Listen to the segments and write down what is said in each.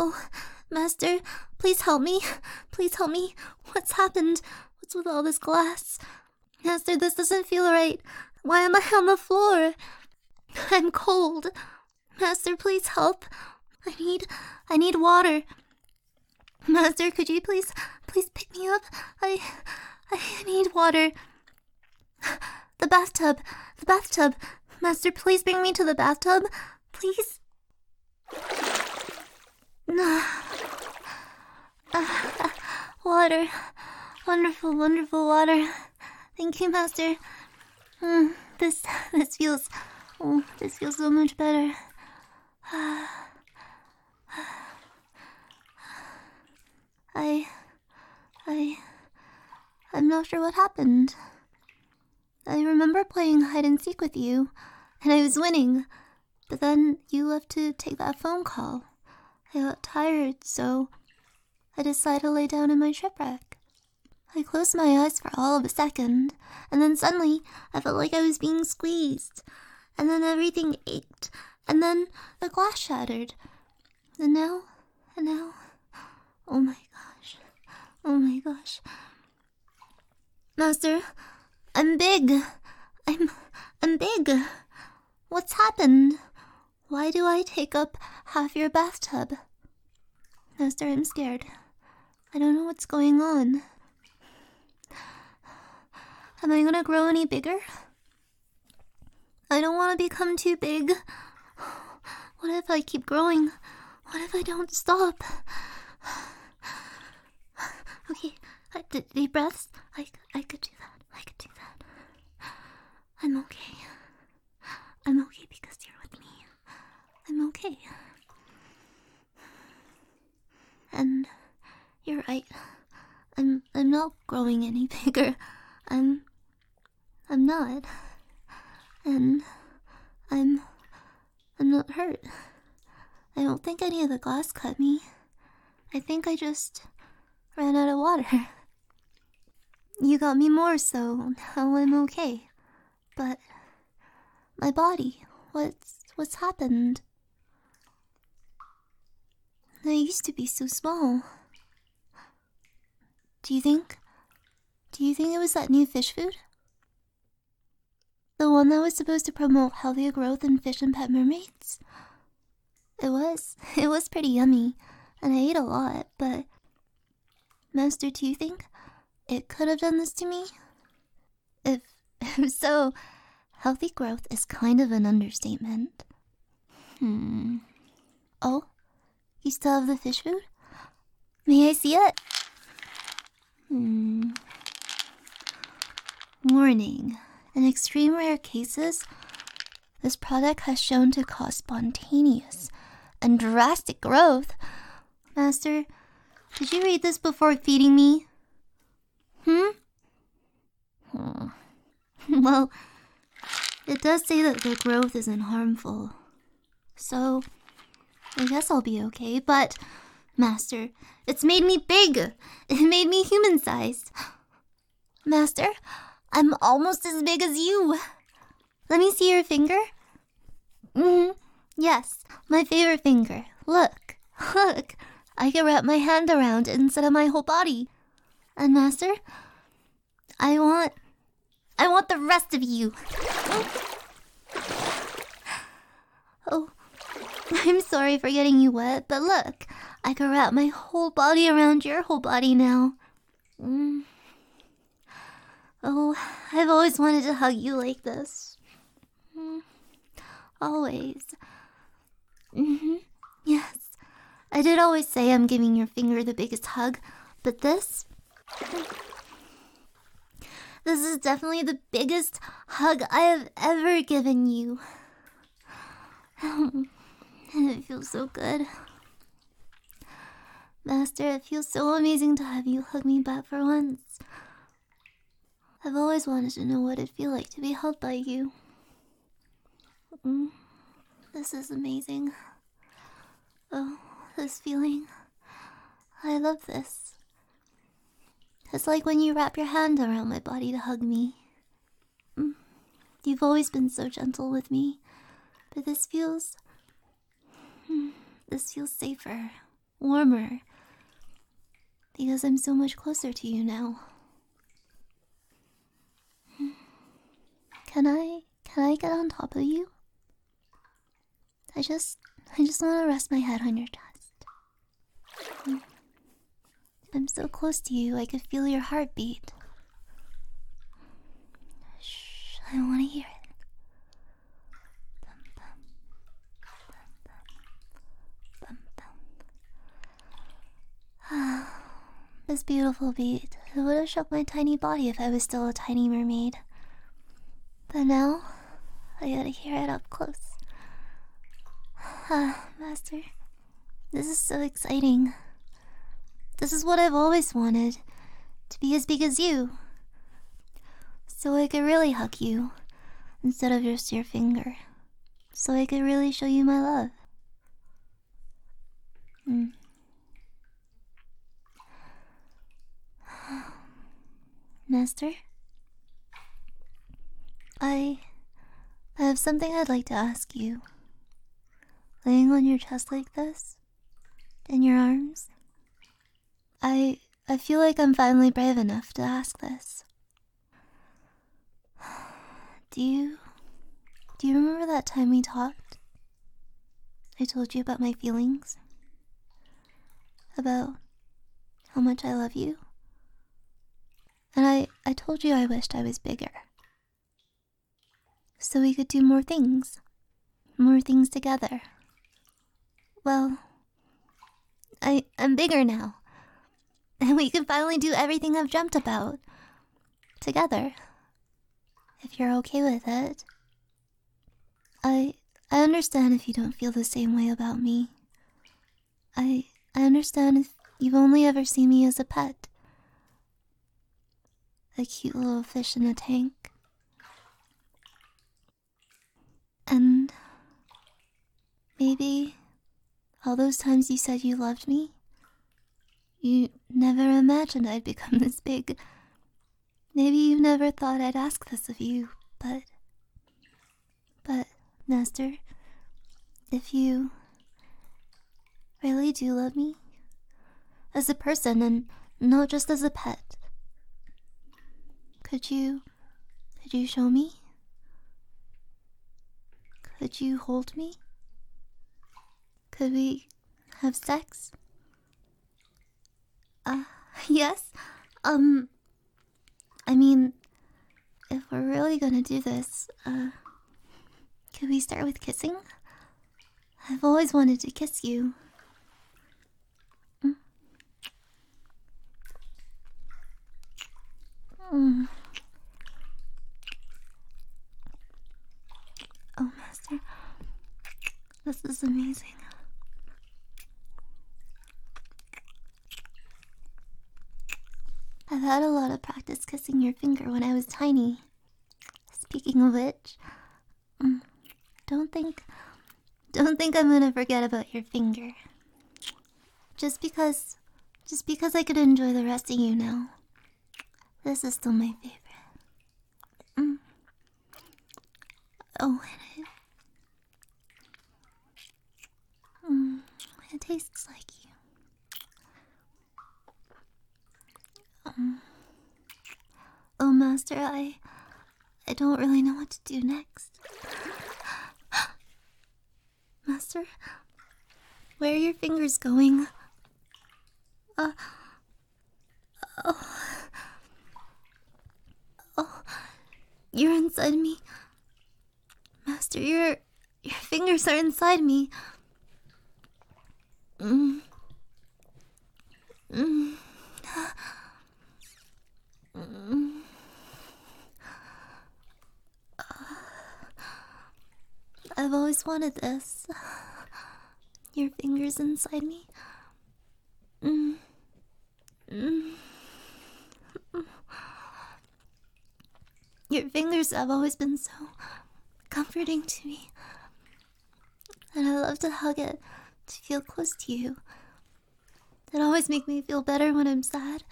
Oh, Master, please help me. Please help me. What's happened? What's with all this glass? Master, this doesn't feel right. Why am I on the floor? I'm cold. Master, please help. I need water. Master, could you please pick me up? I need water. The bathtub. Master, please bring me to the bathtub. Please. Water. Wonderful, wonderful water. Thank you, Master. This feels so much better. I'm not sure what happened. I remember playing hide and seek with you, and I was winning, but then you left to take that phone call. I got tired, so I decided to lay down in my shipwreck. I closed my eyes for all of a second, and then suddenly I felt like I was being squeezed, and then everything ached, and then the glass shattered. And now, oh my gosh. Master, I'm big. I'm big. What's happened? Why do I take up half your bathtub? Master, I'm scared. I don't know what's going on. Am I gonna grow any bigger? I don't want to become too big. What if I keep growing? What if I don't stop? Okay, deep breaths. I could do that. I'm okay. I'm okay because you're with me. I'm okay. And you're right. I'm not growing any bigger. I'm not. And I'm not hurt. I don't think any of the glass cut me. I think I just ran out of water. You got me more, so now I'm okay. But my body, what's happened? I used to be so small. Do you think it was that new fish food? The one that was supposed to promote healthier growth in fish and pet mermaids? It was pretty yummy, and I ate a lot, but... Master, do you think it could have done this to me? If so, healthy growth is kind of an understatement. Oh? You still have the fish food? May I see it? Warning. In extreme rare cases, this product has shown to cause spontaneous and drastic growth. Master, did you read this before feeding me? Well, it does say that the growth isn't harmful. So, I guess I'll be okay, but... Master, it's made me big! It made me human-sized! Master, I'm almost as big as you! Let me see your finger. Yes, my favorite finger. Look. I can wrap my hand around it instead of my whole body. And Master, I want the rest of you. Oh, I'm sorry for getting you wet, but look, I can wrap my whole body around your whole body now. Oh, I've always wanted to hug you like this. Always. Yes, I did always say I'm giving your finger the biggest hug, but this is definitely the biggest hug I have ever given you. And it feels so good. Master, it feels so amazing to have you hug me back for once. I've always wanted to know what it'd feel like to be held by you. This is amazing. Oh, this feeling. I love this. It's like when you wrap your hand around my body to hug me. You've always been so gentle with me, but this feels safer warmer. Because I'm so much closer to you now. Can I get on top of you? I just want to rest my head on your chest. I'm so close to you, I could feel your heartbeat. Shh, I want to hear it. Bum, bum. This beautiful beat. It would have shook my tiny body if I was still a tiny mermaid. But now, I gotta hear it up close. Master, this is so exciting. This is what I've always wanted, to be as big as you. So I could really hug you, instead of just your finger. So I could really show you my love. Master? I have something I'd like to ask you. Laying on your chest like this, in your arms, I feel like I'm finally brave enough to ask this. Do you remember that time we talked? I told you about my feelings? About how much I love you? And I told you I wished I was bigger. So we could do more things together. Well, I'm bigger now. And we can finally do everything I've dreamt about. Together. If you're okay with it. I understand if you don't feel the same way about me. I understand if you've only ever seen me as a pet. A cute little fish in a tank. And maybe all those times you said you loved me, you never imagined I'd become this big. Maybe you never thought I'd ask this of you, but Master, if you really do love me, as a person and not just as a pet, could you show me? Could you hold me? Could we have sex? Yes? I mean, if we're really gonna do this, could we start with kissing? I've always wanted to kiss you. Oh, Master, this is amazing. I've had a lot of practice kissing your finger when I was tiny. Speaking of which, don't think I'm gonna forget about your finger. Just because I could enjoy the rest of you now. This is still my favorite. Oh, and it tastes like you. Oh, Master, I don't really know what to do next. Master, where are your fingers going? Oh, you're inside me. Master, your fingers are inside me. I've always wanted this. Your fingers inside me. Your fingers have always been so comforting to me. And I love to hug it, to feel close to you. It always makes me feel better when I'm sad.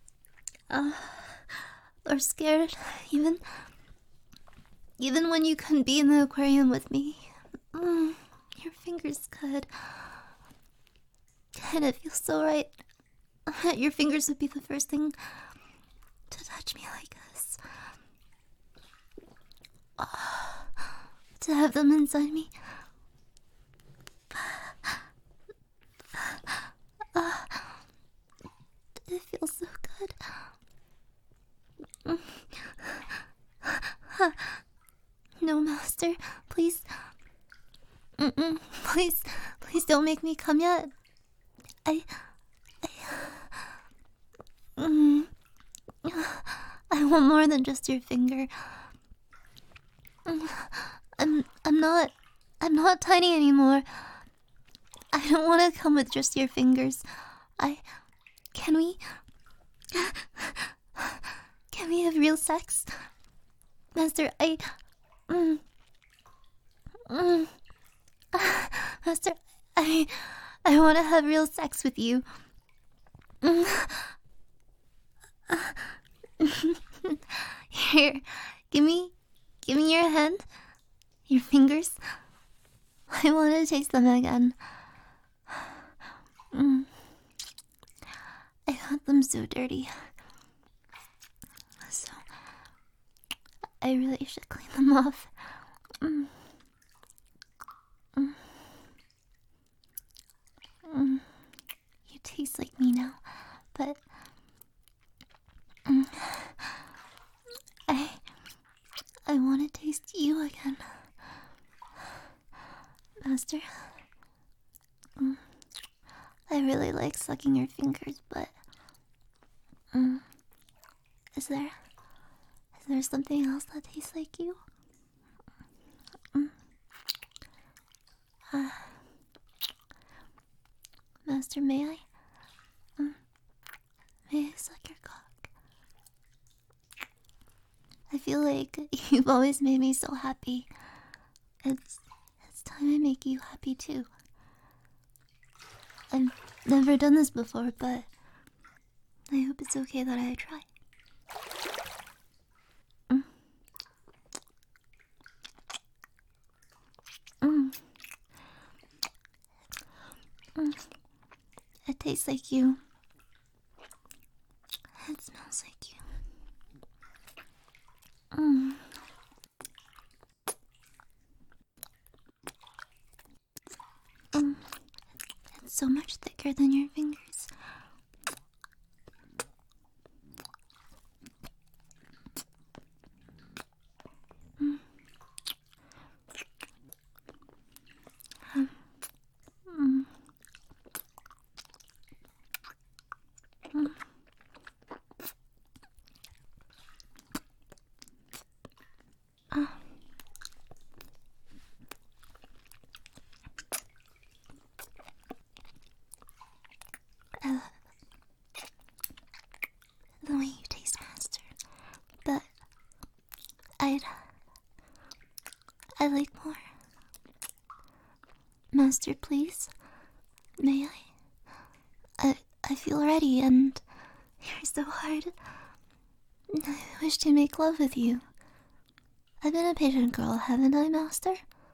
Or scared, even when you couldn't be in the aquarium with me. Your fingers could. And it feels so right that your fingers would be the first thing to touch me like this. To have them inside me. It feels so good. No, Master, please. Please don't make me come yet. I want more than just your finger. I'm not tiny anymore. I don't want to come with just your fingers. Can we have real sex? Master, Master, I want to have real sex with you. Here, give me your hand, your fingers. I want to taste them again. I got them so dirty. So, I really should clean them off. You taste like me now, but I want to taste you again. Master, I really like sucking your fingers, but is there something else that tastes like you? Master, may I? May I suck your cock? I feel like you've always made me so happy. It's time I make you happy too. I've never done this before, but I hope it's okay that I try. It tastes like you. It smells like you. It's so much thicker than your fingers. The way you taste, Master, but I'd like more. Master, please, may I feel ready, and you're so hard. I wish to make love with you. I've been a patient girl, haven't I, Master?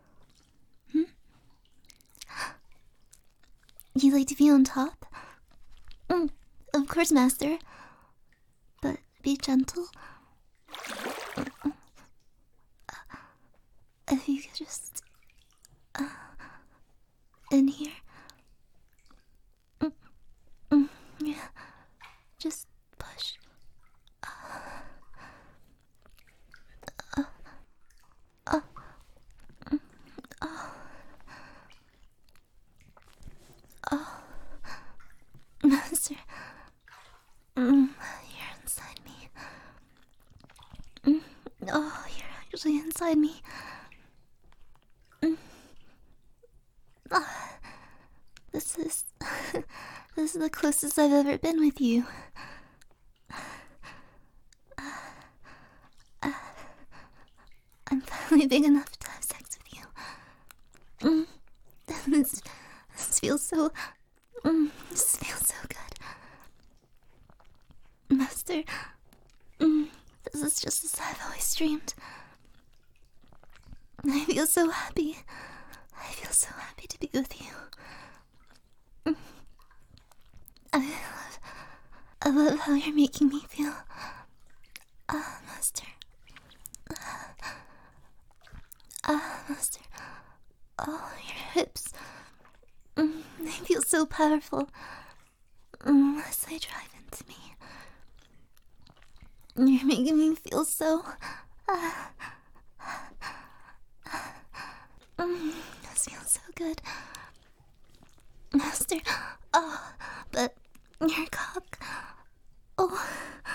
You like to be on top? Of course, Master. But be gentle. If you could just... in here. Yeah. Just push. Master, you're inside me. Oh, you're actually inside me. This is the closest I've ever been with you. I'm finally big enough to have sex with you. This feels so... this feels so good. Master, this is just as I've always dreamed. I feel so happy. I feel so happy to be with you. I love how you're making me feel. Master. Master. Oh, your hips. They feel so powerful. As they drive into me. You're making me feel so... this feels so good. Master. Oh, but your cock... Oh...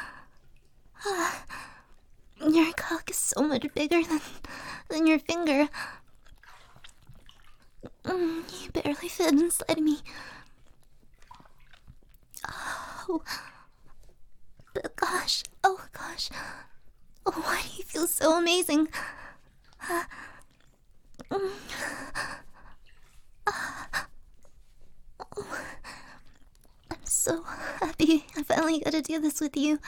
your cock is so much bigger than your finger. You barely fit inside me. Oh... But gosh, oh gosh. Oh, why do you feel so amazing? I'm so happy I finally got to do this with you.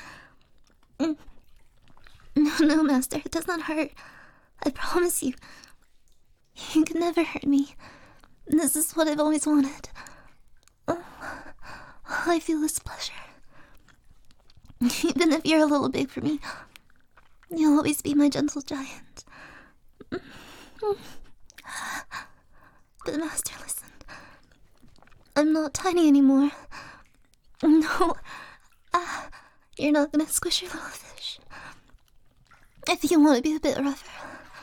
No, Master, it does not hurt. I promise you. You can never hurt me. This is what I've always wanted. All I feel is pleasure. Even if you're a little big for me, you'll always be my gentle giant. But Master, listen. I'm not tiny anymore. No. You're not gonna squish your little fish. If you want to be a bit rougher,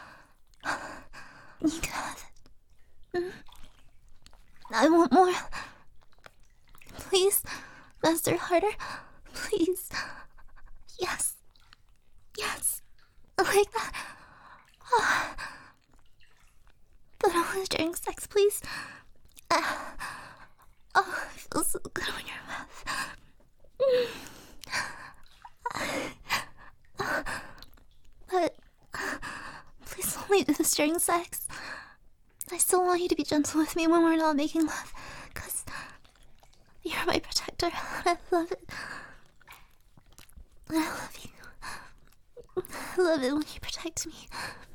you can have it. I want more. Please, Master, harder. Please. Yes. Yes. Like that. But only during sex, please. Oh, it feels so good on your mouth. But please only do this during sex. I still want you to be gentle with me when we're not making love, 'cause you're my protector. I love it. I love you. I love it when you protect me.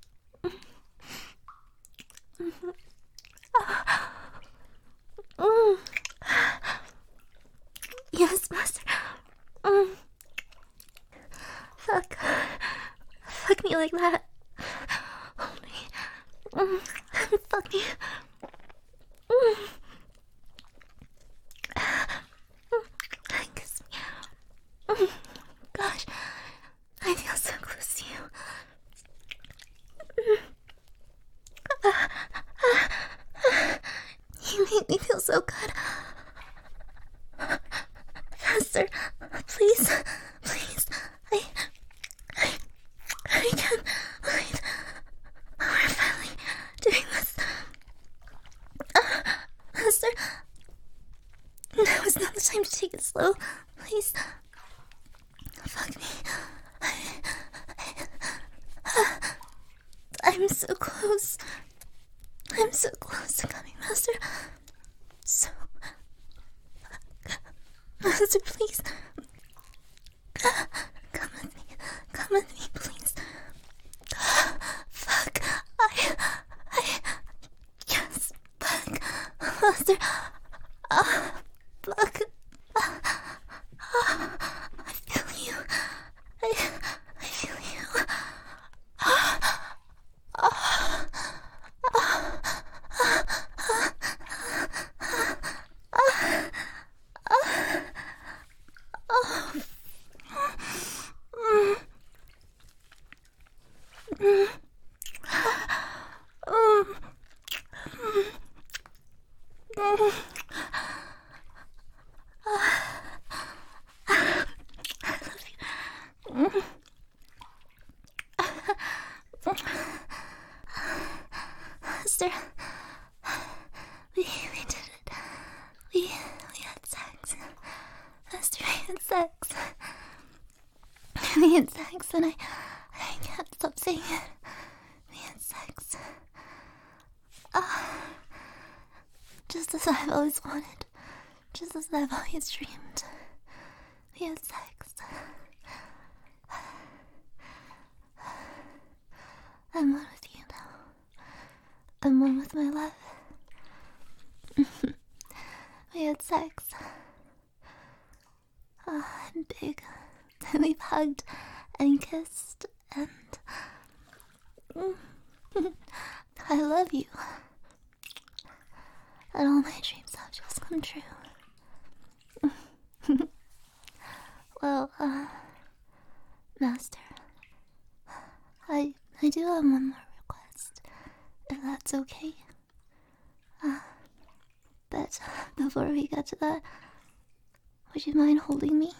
Yes, Master. Fuck me like that. Hold me. Fuck me. Kiss me. Gosh, I feel so close to you. You make me feel so good. Master, please, please, I can't wait. We're finally doing this. Master, now is not the time to take it slow. Please, fuck me. I'm so close. I'm so close to coming, Master. So... Master, please. Come with me. Come with me, please. Fuck. Yes, fuck. Master. Fuck. I feel you. I feel you. Master, we did it. We had sex. Master, we had sex. We had sex, and I can't stop saying it. We had sex. Just as I've always wanted. Just as I've always dreamed. We had sex. I'm one with you now. I'm one with my love. We had sex. I'm big. We've hugged and kissed, and I love you. And all my dreams have just come true. Well, Master, I do have one more request, if that's okay. But before we get to that, would you mind holding me?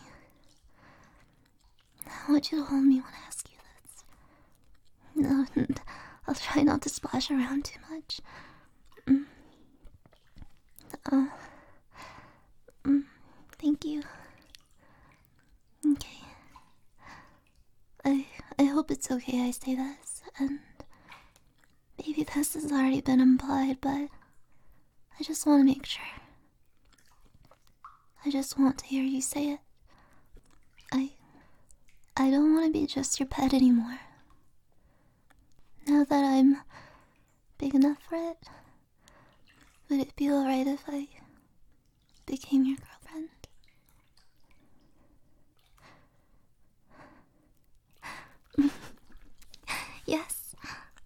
I want you to hold me when I ask you this. No, I'll try not to splash around too much. Thank you. Okay. I hope it's okay I say this, and maybe this has already been implied, but I just want to make sure. I just want to hear you say it. I don't want to be just your pet anymore. Now that I'm big enough for it, would it be alright if I became your girlfriend? Yes.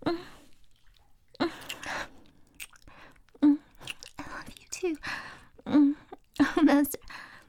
I love you too. Oh, Master.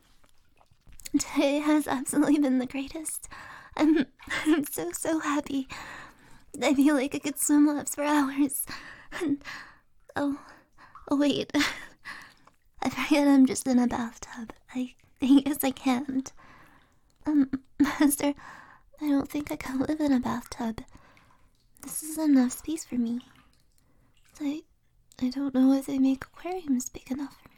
Today has absolutely been the greatest. I'm so happy. I feel like I could swim laps for hours. And oh wait. I forget I'm just in a bathtub. I guess I can't. Master, I don't think I can live in a bathtub. This is enough space for me. I don't know if they make aquariums big enough for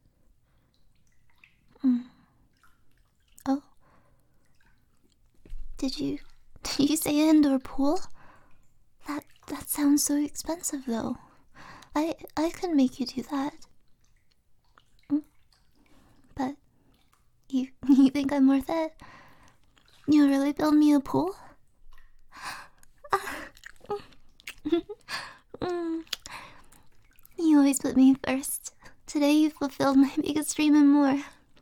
me. Oh. Did you say indoor pool? That sounds so expensive though. I could make you do that. But you think I'm worth it? You'll really build me a pool? You always put me first. Today you fulfilled my biggest dream and more.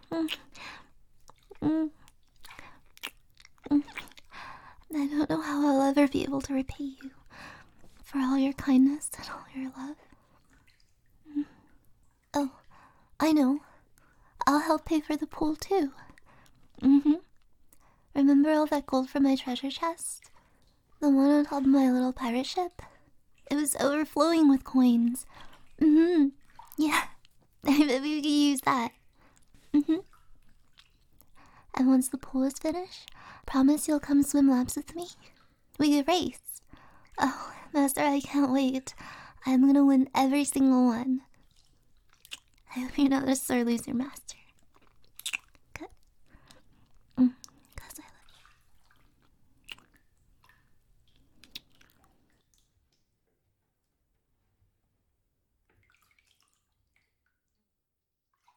I don't know how I'll ever be able to repay you for all your kindness and all your love. Oh, I know. I'll help pay for the pool too. Remember all that gold from my treasure chest? The one on top of my little pirate ship? It was overflowing with coins. Yeah. I bet we could use that. And once the pool is finished, promise you'll come swim laps with me? We could race. Oh, Master, I can't wait. I'm gonna win every single one. I hope you're not a sore loser, Master.